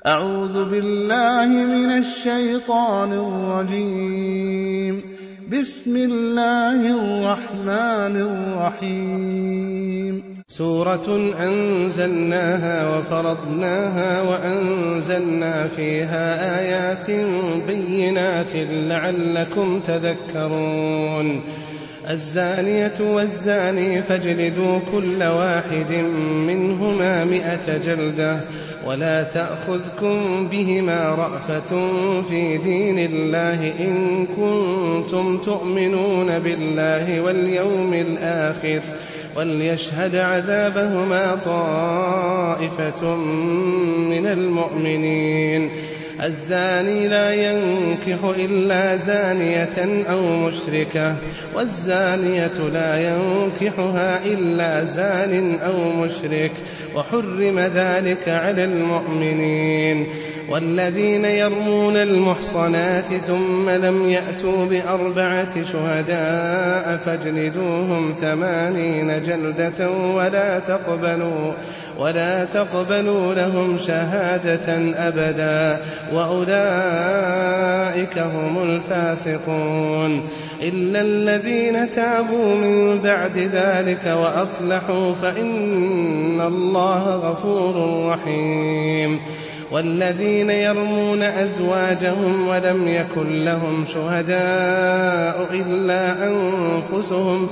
أعوذ بالله من الشيطان الرجيم. بسم الله الرحمن الرحيم. سورة أنزلناها وفرضناها وأنزلنا فيها آيات بينات لعلكم تذكرون. الزانية والزاني فاجلدوا كل واحد منهما 100 جلدة ولا تأخذكم بهما رأفة في دين الله إن كنتم تؤمنون بالله واليوم الآخر وليشهد عذابهما طائفة من المؤمنين. الزاني لا ينكح إلا زانية أو مشركة والزانية لا ينكحها إلا زان أو مشرك وحرم ذلك على المؤمنين. والذين يرمون المحصنات ثم لم يأتوا ب4 شهداء فاجلدوهم 80 جلدة ولا تقبلوا لهم شهادة أبدا وأولئك هم الفاسقون. إلا الذين تابوا من بعد ذلك وأصلحوا فإن الله غفور رحيم. والذين يرمون أزواجهم ولم يكن لهم شهداء إلا أنفسهم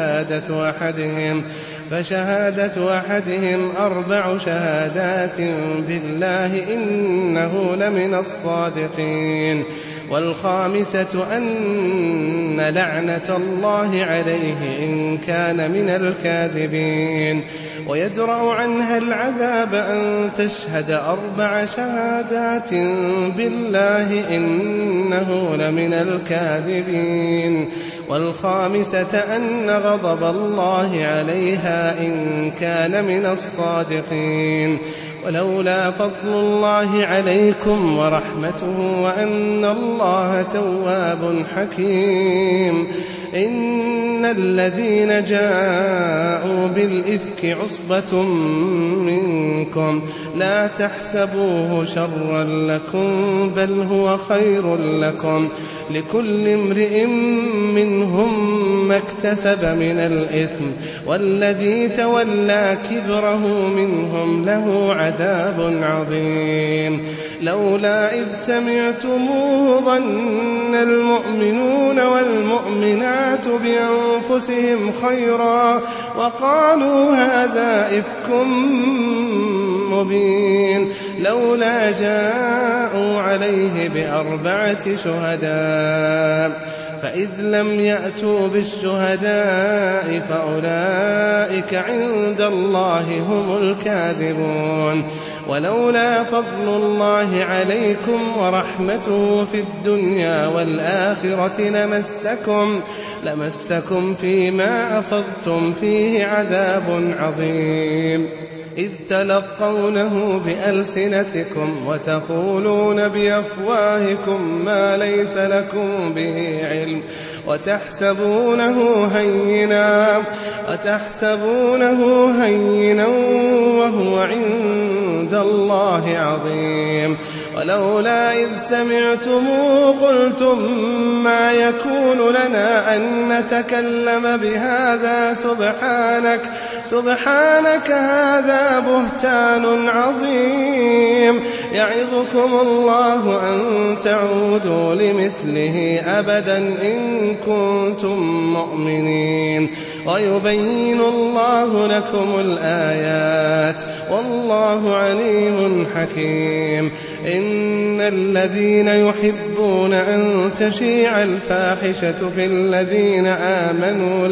فشهادة أحدهم 4 شهادات بالله إنه لمن الصادقين. والخامسة أن لعنة الله عليه إن كان من الكاذبين. ويدرأ عنها العذاب أن تشهد 4 شهادات بالله إنه لمن الكاذبين. والخامسة أن غضب الله عليها إن كان من الصادقين. ولولا فضل الله عليكم ورحمته وأن الله تواب حكيم. إن الذين جاءوا بالإفك عصبة منكم لا تحسبوه شرا لكم بل هو خير لكم لكل امرئ منهم ما اكتسب من الإثم والذي تولى كبره منهم له عذاب عظيم. لولا إذ سمعتموه ظن المؤمنون والمؤمنات بأنفسهم خيرا وقالوا هذا إفك مبين. لولا جاءوا عليه ب4 شهداء فإذ لم يأتوا بالشهداء فأولئك عند الله هم الكاذبون. ولولا فضل الله عليكم ورحمته في الدنيا والآخرة لمسكم فيما أخذتم فيه عذاب عظيم. إذ تلقونه بألسنتكم وتقولون بأفواهكم ما ليس لكم به علم وتحسبونه هينا وهو عند الله عظيم. ولولا إذ سمعتموه قلتم ما يكون لنا أن نتكلم بهذا سبحانك هذا بهتان عظيم. يعظكم الله أن تعودوا لمثله أبدا إن كنتم مؤمنين. ويبين الله لكم الآيات والله عليم حكيم. إن الذين يحبون أن تشيع الفاحشة في الذين آمنوا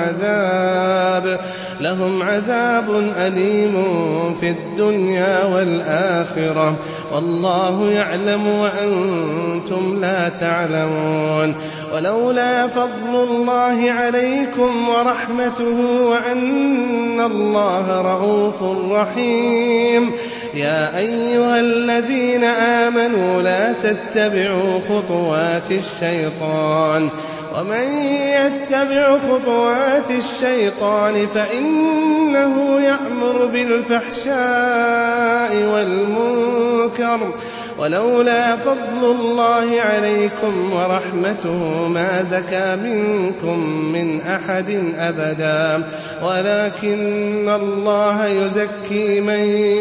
لهم عذاب أليم في الدنيا والآخرة والله يعلم وأنتم لا تعلمون. ولولا فضل الله عليكم ورحمته وأن الله رؤوف رحيم. يا أيها الذين آمنوا لا تتبعوا خطوات الشيطان ومن يتبع خطوات الشيطان فإنه يأمر بالفحشاء والمنكر ولولا فضل الله عليكم ورحمته ما زكى منكم من أحد أبدا ولكن الله يزكي من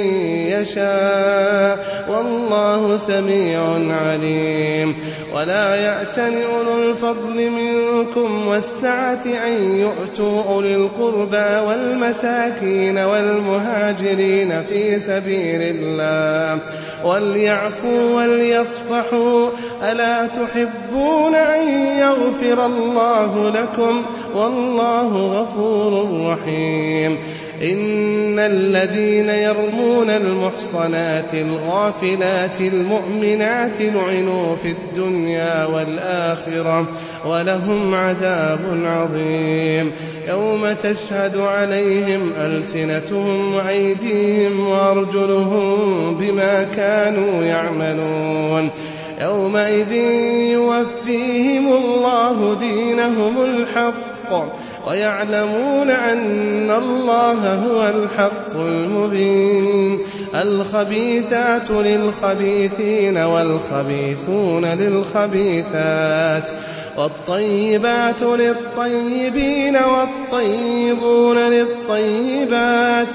يشاء والله سميع عليم. ولا يأتل أولو الفضل منكم والسعة أن يؤتوا أولي القربى والمساكين والمهاجرين في سبيل الله وليعفوا وليصفحوا ألا تحبون أن يغفر الله لكم والله غفور رحيم. إن الذين يرمون المحصنات الغافلات المؤمنات لعنوا في الدنيا والآخرة ولهم عذاب عظيم يوم تشهد عليهم ألسنتهم وأيديهم وأرجلهم بما كانوا يعملون يومئذ يوفيهم الله دينهم الحق ويعلمون أن الله هو الحق المبين. الخبيثات للخبيثين والخبيثون للخبيثات والطيبات للطيبين والطيبون للطيبات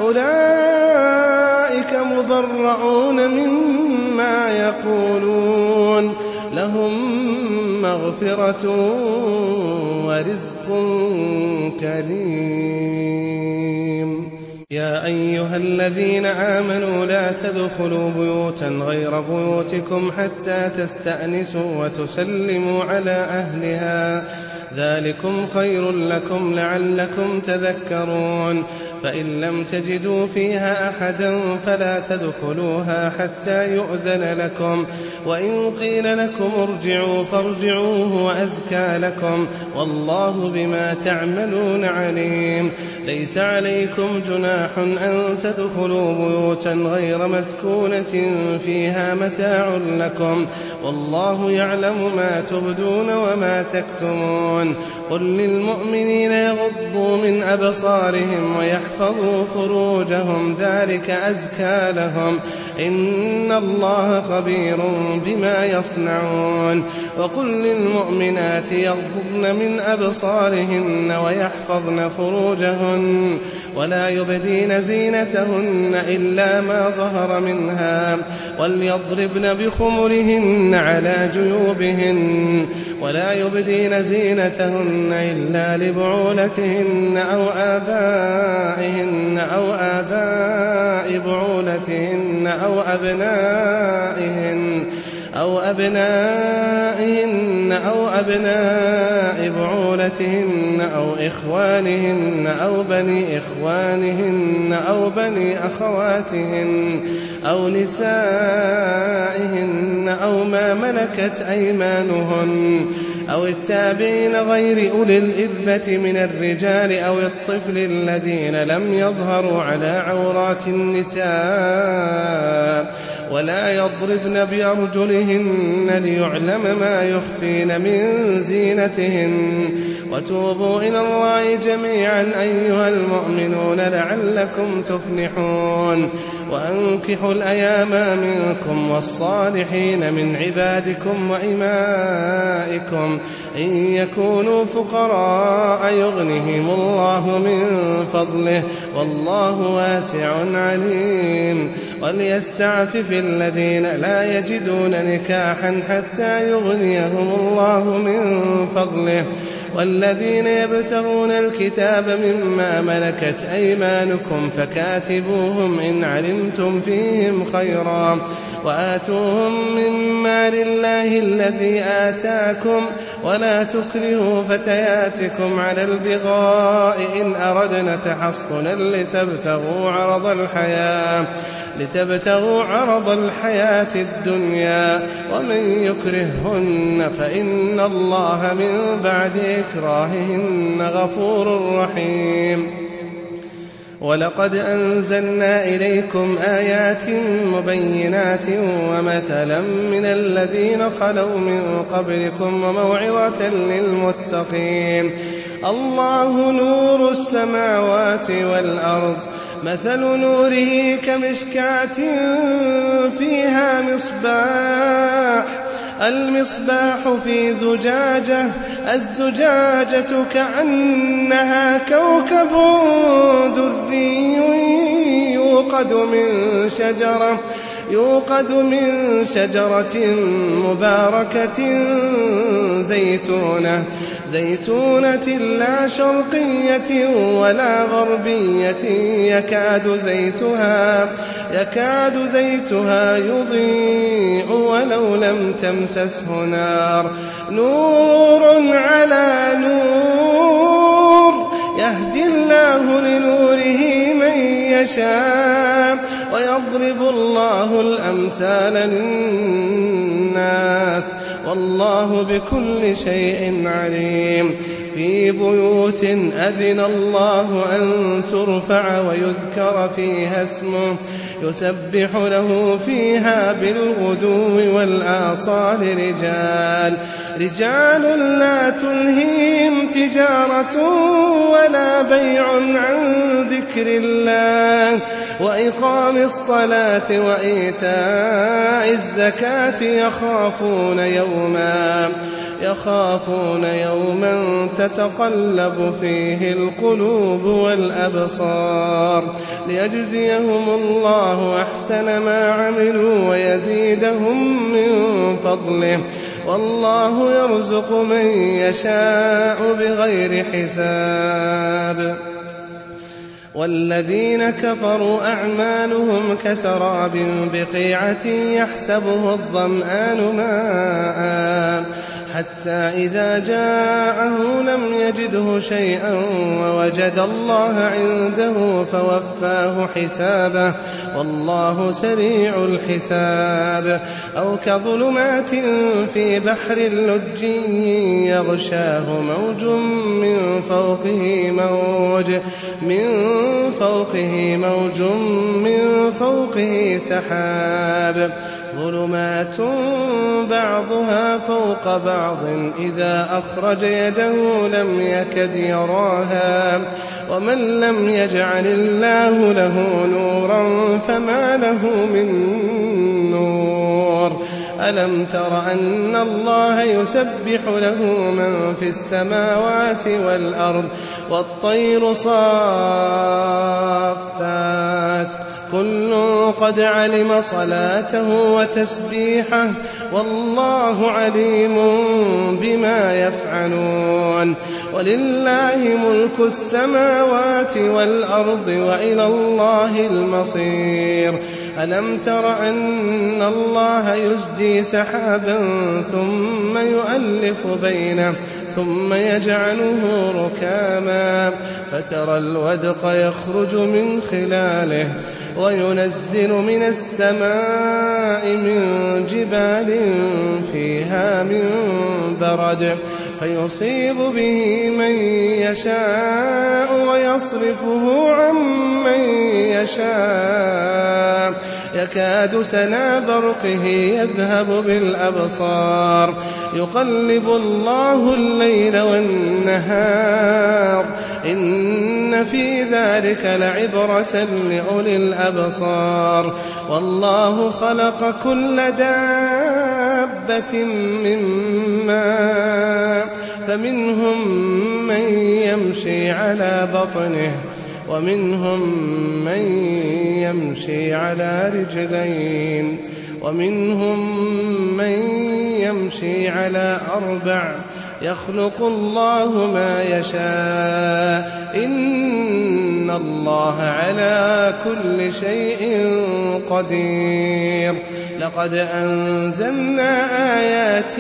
أولئك مبرعون مما يقولون لهم مغفرة ورزق كريم. يا أيها الذين آمنوا لا تدخلوا بيوتا غير بيوتكم حتى تستأنسوا وتسلموا على أهلها ذلكم خير لكم لعلكم تذكرون. فإن لم تجدوا فيها أحدا فلا تدخلوها حتى يؤذن لكم وإن قيل لكم ارجعوا فارجعوه وأزكى لكم والله بما تعملون عليم. ليس عليكم جناح أن تدخلوا بيوتا غير مسكونة فيها متاع لكم والله يعلم ما تبدون وما تكتمون. قل للمؤمنين يغضوا من أبصارهم ويحفظوا فروجهم ذلك أزكى لهم إن الله خبير بما يصنعون. وقل للمؤمنات يغضضن من أبصارهن ويحفظن فروجهن ولا يبدين زينتهن إلا ما ظهر منها وليضربن بخمرهن على جيوبهن ولا يبدين زينتهن إلا لبعولتهن أو آبائهن أو آباء بعولتهن أو أبنائهن أو أبناء بعولتهن أو إخوانهن أو بني إخوانهن أو بني أخواتهن أو نسائهن أو ما ملكت أيمانهن أو التابعين غير أولي الإربة من الرجال أو الطفل الذين لم يظهروا على عورات النساء ولا يضربن بأرجلهن ليعلم ما يخفين من زينتهن. وتوبوا إلى الله جميعا أيها المؤمنون لعلكم تفلحون. وأنكحوا الأيام منكم والصالحين من عبادكم وإمائكم إن يكونوا فقراء يغنهم الله من فضله والله واسع عليم. وليستعفف الذين لا يجدون نكاحا حتى يغنيهم الله من فضله والذين يبتغون الكتاب مما ملكت أيمانكم فكاتبوهم إن علمتم فيهم خيرا وآتوهم مما لله الذي آتاكم ولا تكرهوا فتياتكم على البغاء إن أردنا تحصنا لتبتغوا عرض الحياة الدنيا ومن يكرههن فإن الله من بعد إكراههن غفور رحيم. ولقد أنزلنا إليكم آيات مبينات ومثلا من الذين خلوا من قبلكم وموعظة للمتقين. الله نور السماوات والأرض، مثل نوره كمشكاة فيها المصباح في زجاجة، الزجاجة كأنها كوكب دري يوقد من شجرة مباركة زيتونة لا شرقية ولا غربية يكاد زيتها يضيء ولو لم تمسسه نار، نور على نور، يهدي الله لنوره من يشاء ويضرب الله الأمثال للناس والله بكل شيء عليم. في بيوت أذن الله أن ترفع ويذكر فيها اسمه يسبح له فيها بالغدو والآصال رجال لا تلهيهم تجارة ولا بيع عن ذكر الله وإقام الصلاة وإيتاء الزكاة يخافون يوما تتقلب فيه القلوب والأبصار، ليجزيهم الله أحسن ما عملوا ويزيدهم من فضله، والله يرزق من يشاء بغير حساب. والذين كفروا أعمالهم كسراب بقيعة يحسبه الظمآن ماء حتى إذا جاءه لم يجده شيئا ووجد الله عنده فوفاه حسابه والله سريع الحساب. أو كظلمات في بحر اللج يغشاه موج من فوقه سحاب، ظلمات بعضها فوق بعض إذا أخرج يده لم يكد يراها، ومن لم يجعل الله له نورا فما له من نور. ألم تر أن الله يسبح له من في السماوات والأرض والطير صافات كل قد علم صلاته وتسبيحه والله عليم بما يفعلون. ولله ملك السماوات والأرض وإلى الله المصير. ألم تر أن الله يزجي سحابا ثم يؤلف بينه ثم يجعله ركاما فترى الودق يخرج من خلاله وينزل من السماء من جبال فيها من برد فيصيب به من يشاء ويصرفه عن من يشاء يكاد سنا برقه يذهب بالأبصار يقلب الله الليل والنهار إن في ذلك لعبرة لأولي الأبصار. والله خلق كل دابة من ماء فمنهم من يمشي على بطنه ومنهم من يمشي على رجلين ومنهم من يمشي على أربع يخلق الله ما يشاء إن الله على كل شيء قدير. لقد أنزلنا آيات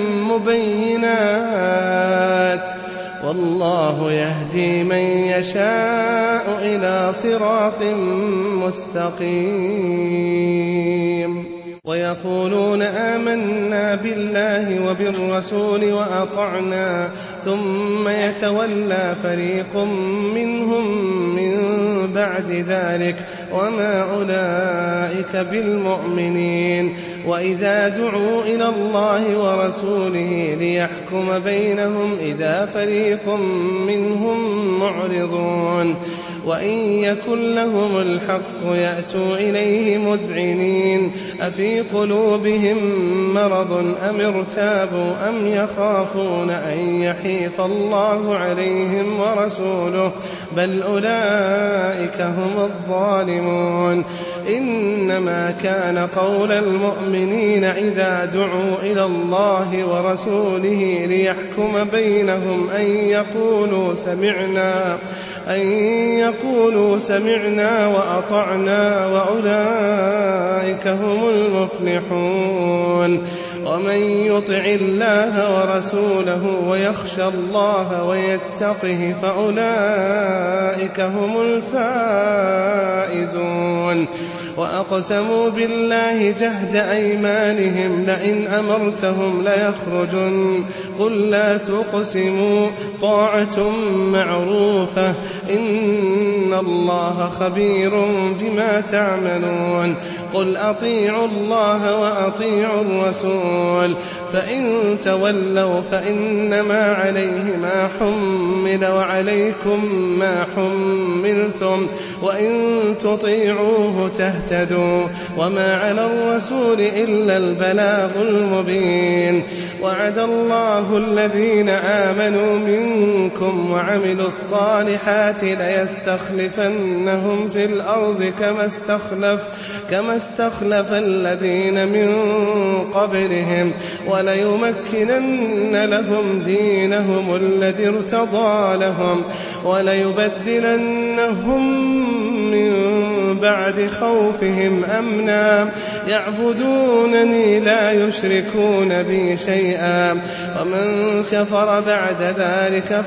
مبينات والله يهدي من يشاء إلى صراط مستقيم. ويقولون آمنا بالله وبالرسول وأطعنا ثم يتولى فريق منهم من بعد ذلك وما أولئك بالمؤمنين. وإذا دعوا إلى الله ورسوله ليحكم بينهم إذا فريق منهم معرضون وإن يكن لهم الحق يأتوا إليه مذعنين أفي قلوبهم مرض أم ارتابوا أم يخافون أن يحيف الله عليهم ورسوله بل أولئك هم الظالمون. إنما كان قول المؤمنين إذا دعوا إلى الله ورسوله ليحكم بينهم أن يقولوا سمعنا وأطعنا وأولئك هم المفلحون. ومن يطع الله ورسوله ويخشى الله ويتقه فأولئك هم الفائزون. وأقسموا بالله جهد أيمانهم لئن أمرتهم ليخرجن قل لا تقسموا طاعة معروفة إن الله خبير بما تعملون. قل أطيعوا الله وأطيعوا الرسول فإن تولوا فإنما عليه ما حمل وعليكم ما حملتم وإن تطيعوه تهتدوا وما على الرسول إلا البلاغ المبين. وعد الله الذين آمنوا منكم وعملوا الصالحات ليستخلفنهم في الأرض كما استخلف الذين من قبلهم وليمكنن لهم دينهم الذي ارتضى لهم وليبدلنهم من بعد خوفهم أمنا يعبدونني لا يشركون بي شيئا ومن كفر بعد ذلك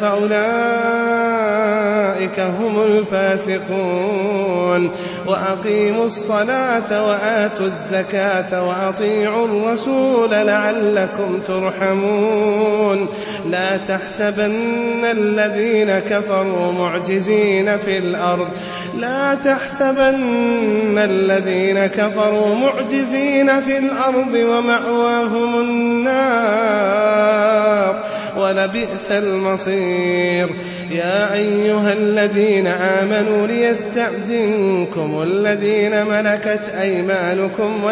فأولئك هم الفاسقون. وأقيموا الصلاة وآتوا الزكاة وأطيعوا الرسول لعلكم ترحمون. لا تحسبن الذين كفروا معجزين في الأرض ومأواهم النار ولبئس المصير. يا أيها الذين آمنوا ليستأذنكم الذين ملكت أيمانكم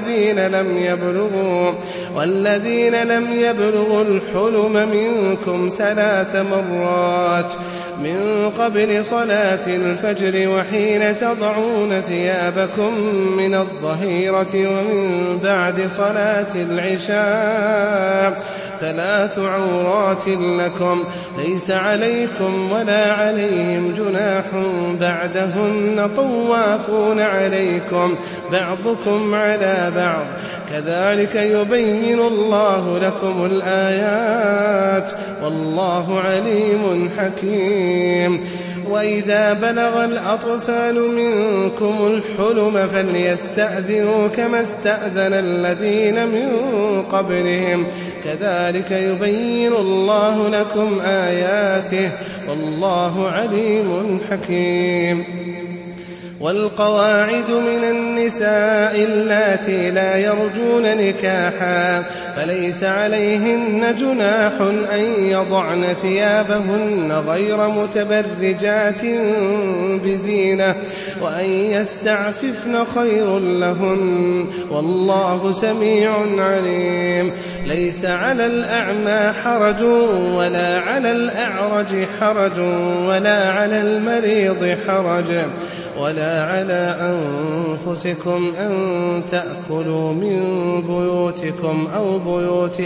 والذين لم يبلغوا الحلم منكم 3 مرات من قبل صلاة الفجر وحين تضعون ثيابكم من الظهيرة ومن بعد صلاة العشاء 3 عورات لكم ليس عليكم ولا عليهم جناح بعدهن طوافون عليكم بعضكم على بعض كذلك يبين الله لكم الآيات والله عليم حكيم. وإذا بلغ الأطفال منكم الحلم فليستأذنوا كما استأذن الذين من قبلهم كذلك يبين الله لكم آياته والله عليم حكيم. والقواعد من النساء اللاتي لا يرجون نكاحا فليس عليهن جناح أن يضعن ثيابهن غير متبرجات بزينة وأن يستعففن خير لهن والله سميع عليم. ليس على الأعمى حرج ولا على الأعرج حرج ولا على المريض حرج ولا على أنفسكم أن تأكلوا من بيوتكم أو بيوت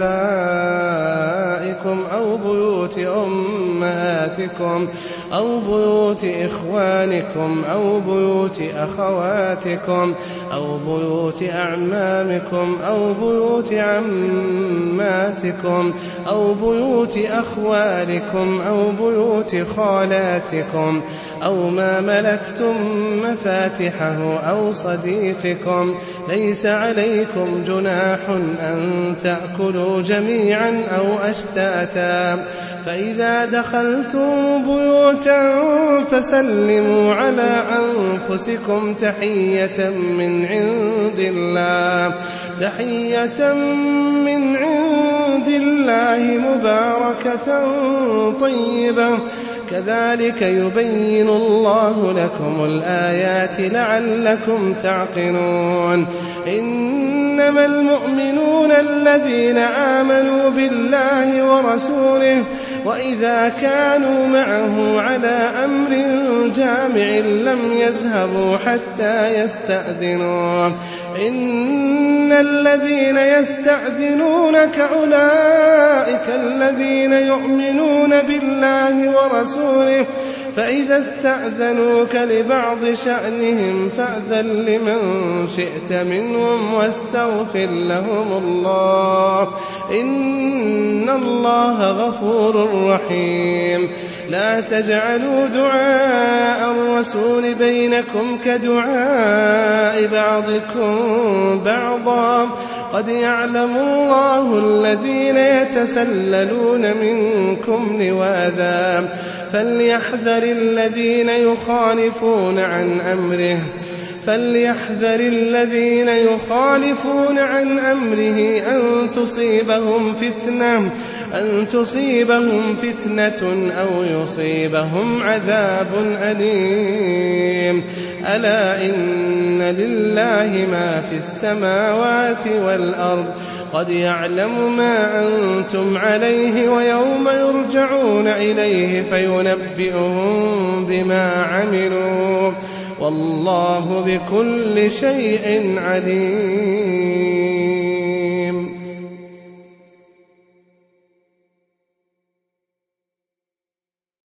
آبائكم أو بيوت أمهاتكم أو بيوت إخوانكم أو بيوت أخواتكم أو بيوت أعمامكم أو بيوت عماتكم أو بيوت أخوالكم أو بيوت خالاتكم أو ما ملكتم مفاتحه أو صديقكم ليس عليكم جناح أن تأكلوا جميعا أو أشتاتا فإذا دخلتم بيوتا فسلموا على أنفسكم تحية من عند الله مباركة طيبة كذلك يبين الله لكم الآيات لعلكم تعقلون إنما المؤمنون الذين آمنوا بالله ورسوله وإذا كانوا معه على أمر جامع لم يذهبوا حتى يستأذنوه إن الذين يستأذنونك أولئك الذين يؤمنون بالله ورسوله فإذا استأذنوك لبعض شأنهم فأذن لمن شئت منهم واستغفر لهم الله إن الله غفور رحيم لا تجعلوا دعاء الرسول بينكم كدعاء بعضكم بعضا قد يعلم الله الذين يتسللون منكم لواذا فليحذر الذين يخالفون عن أمره أن تصيبهم فتنة أو يصيبهم عذاب أليم ألا إن لله ما في السماوات والأرض قد يعلم ما أنتم عليه ويوم يرجعون إليه فينبئهم بما عملوا والله بكل شيء عليم.